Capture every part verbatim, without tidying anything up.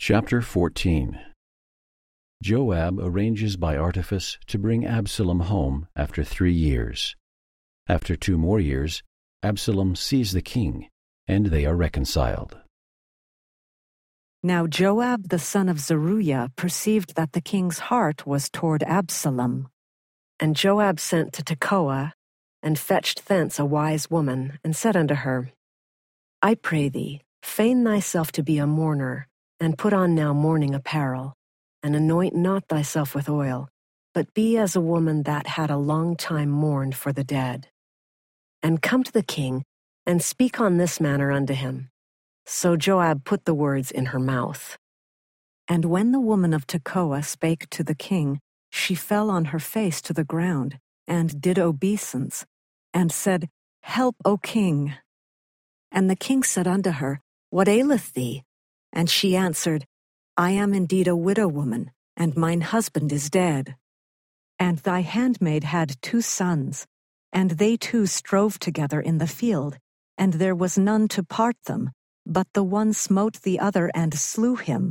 Chapter fourteen. Joab arranges by artifice to bring Absalom home after three years. After two more years, Absalom sees the king, and they are reconciled. Now Joab the son of Zeruiah perceived that the king's heart was toward Absalom. And Joab sent to Tekoa, and fetched thence a wise woman, and said unto her, I pray thee, feign thyself to be a mourner, and put on now mourning apparel, and anoint not thyself with oil, but be as a woman that had a long time mourned for the dead. And come to the king, and speak on this manner unto him. So Joab put the words in her mouth. And when the woman of Tekoa spake to the king, she fell on her face to the ground, and did obeisance, and said, Help, O king. And the king said unto her, What aileth thee? And she answered, I am indeed a widow woman, and mine husband is dead. And thy handmaid had two sons, and they two strove together in the field, and there was none to part them, but the one smote the other and slew him.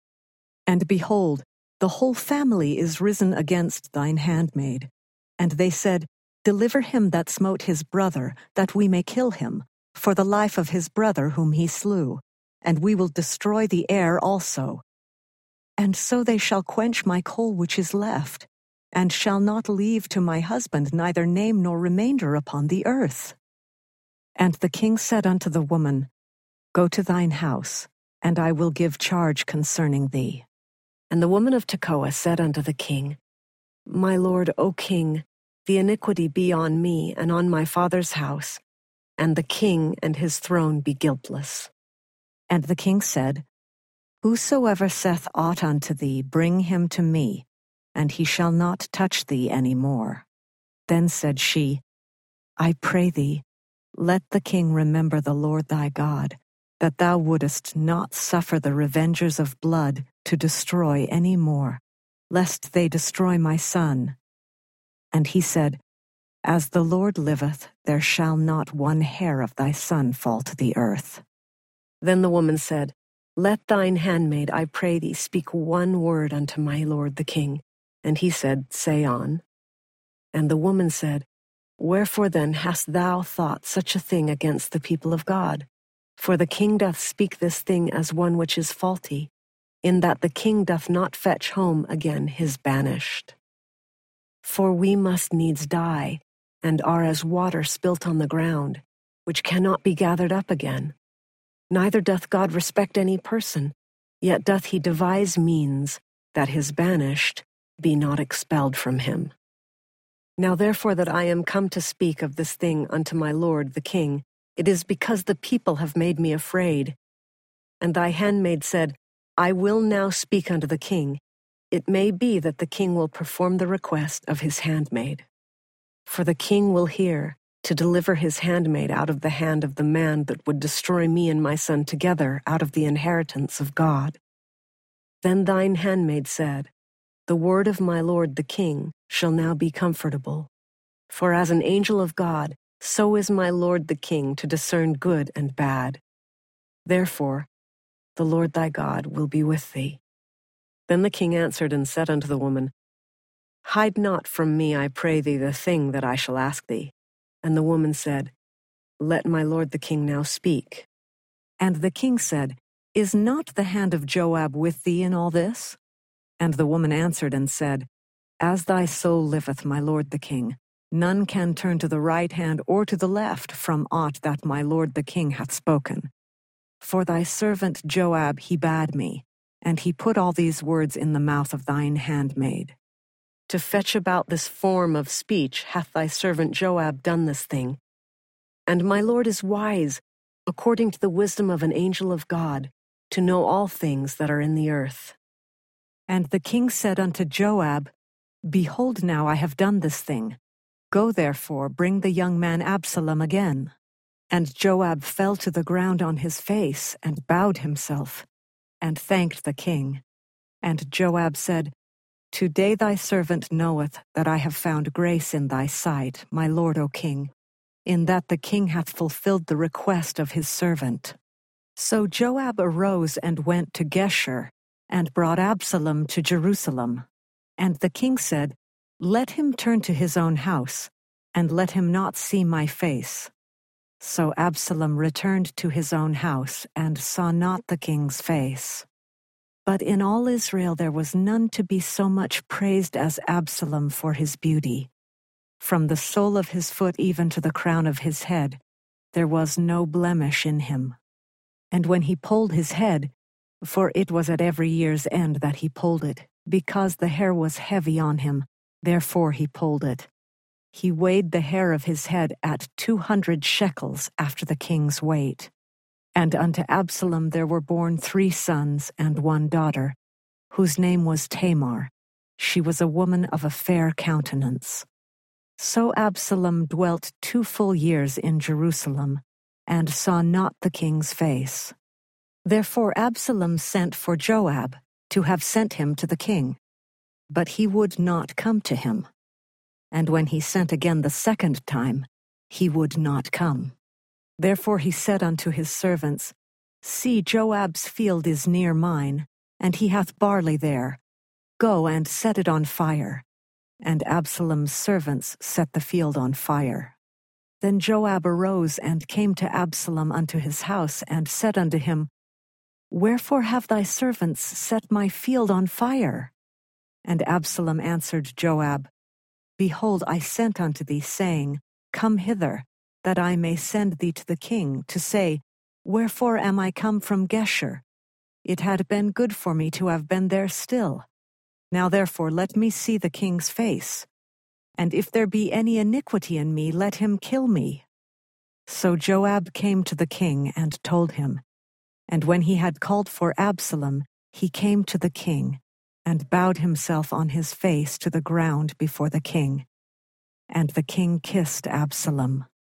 And behold, the whole family is risen against thine handmaid. And they said, Deliver him that smote his brother, that we may kill him, for the life of his brother whom he slew, and we will destroy the heir also. And so they shall quench my coal which is left, and shall not leave to my husband neither name nor remainder upon the earth. And the king said unto the woman, Go to thine house, and I will give charge concerning thee. And the woman of Tekoa said unto the king, My lord, O king, the iniquity be on me and on my father's house, and the king and his throne be guiltless. And the king said, Whosoever saith aught unto thee, bring him to me, and he shall not touch thee any more. Then said she, I pray thee, let the king remember the Lord thy God, that thou wouldest not suffer the revengers of blood to destroy any more, lest they destroy my son. And he said, As the Lord liveth, there shall not one hair of thy son fall to the earth. Then the woman said, Let thine handmaid, I pray thee, speak one word unto my lord the king. And he said, Say on. And the woman said, Wherefore then hast thou thought such a thing against the people of God? For the king doth speak this thing as one which is faulty, in that the king doth not fetch home again his banished. For we must needs die, and are as water spilt on the ground, which cannot be gathered up again. Neither doth God respect any person, yet doth he devise means that his banished be not expelled from him. Now therefore that I am come to speak of this thing unto my lord the king, it is because the people have made me afraid. And thy handmaid said, I will now speak unto the king. It may be that the king will perform the request of his handmaid. For the king will hear, to deliver his handmaid out of the hand of the man that would destroy me and my son together out of the inheritance of God. Then thine handmaid said, The word of my lord the king shall now be comfortable. For as an angel of God, so is my lord the king to discern good and bad. Therefore, the Lord thy God will be with thee. Then the king answered and said unto the woman, Hide not from me, I pray thee, the thing that I shall ask thee. And the woman said, Let my lord the king now speak. And the king said, Is not the hand of Joab with thee in all this? And the woman answered and said, As thy soul liveth, my lord the king, none can turn to the right hand or to the left from aught that my lord the king hath spoken. For thy servant Joab he bade me, and he put all these words in the mouth of thine handmaid. To fetch about this form of speech hath thy servant Joab done this thing. And my lord is wise, according to the wisdom of an angel of God, to know all things that are in the earth. And the king said unto Joab, Behold, now I have done this thing. Go therefore, bring the young man Absalom again. And Joab fell to the ground on his face, and bowed himself, and thanked the king. And Joab said, Today thy servant knoweth that I have found grace in thy sight, my lord, O king, in that the king hath fulfilled the request of his servant. So Joab arose and went to Geshur, and brought Absalom to Jerusalem. And the king said, "Let him turn to his own house, and let him not see my face." So Absalom returned to his own house, and saw not the king's face. But in all Israel there was none to be so much praised as Absalom for his beauty. From the sole of his foot even to the crown of his head, there was no blemish in him. And when he polled his head, for it was at every year's end that he polled it, because the hair was heavy on him, therefore he polled it. He weighed the hair of his head at two hundred shekels after the king's weight. And unto Absalom there were born three sons and one daughter, whose name was Tamar. She was a woman of a fair countenance. So Absalom dwelt two full years in Jerusalem, and saw not the king's face. Therefore Absalom sent for Joab, to have sent him to the king. But he would not come to him. And when he sent again the second time, he would not come. Therefore he said unto his servants, See, Joab's field is near mine, and he hath barley there. Go and set it on fire. And Absalom's servants set the field on fire. Then Joab arose and came to Absalom unto his house, and said unto him, Wherefore have thy servants set my field on fire? And Absalom answered Joab, Behold, I sent unto thee, saying, Come hither, that I may send thee to the king, to say, Wherefore am I come from Geshur? It had been good for me to have been there still. Now therefore let me see the king's face. And if there be any iniquity in me, let him kill me. So Joab came to the king and told him. And when he had called for Absalom, he came to the king, and bowed himself on his face to the ground before the king. And the king kissed Absalom.